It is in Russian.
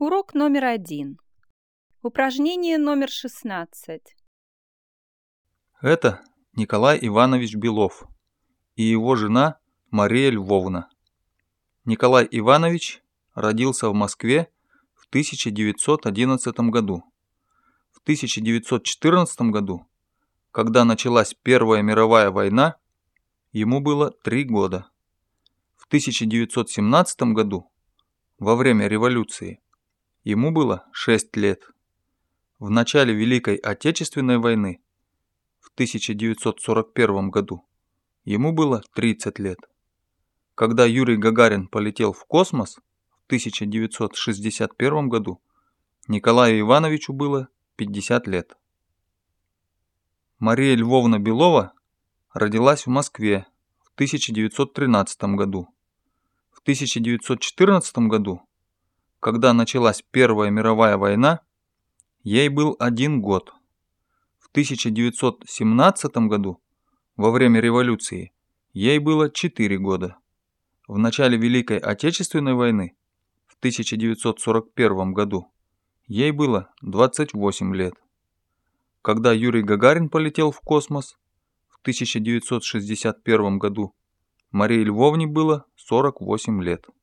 Урок номер 1. Упражнение номер 16. Это Николай Иванович Белов и его жена Мария Львовна. Николай Иванович родился в Москве в 1911 году. В 1914 году, когда началась Первая мировая война, ему было 3 года. В 1917 году, во время революции, ему было 6 лет. В начале Великой Отечественной войны, в 1941 году, ему было 30 лет. Когда Юрий Гагарин полетел в космос в 1961 году, Николаю Ивановичу было 50 лет. Мария Львовна Белова родилась в Москве в 1913 году. В 1914 году, когда началась Первая мировая война, ей был 1 год. В 1917 году, во время революции, ей было 4 года. В начале Великой Отечественной войны, в 1941 году, ей было 28 лет. Когда Юрий Гагарин полетел в космос в 1961 году, Марии Львовне было 48 лет.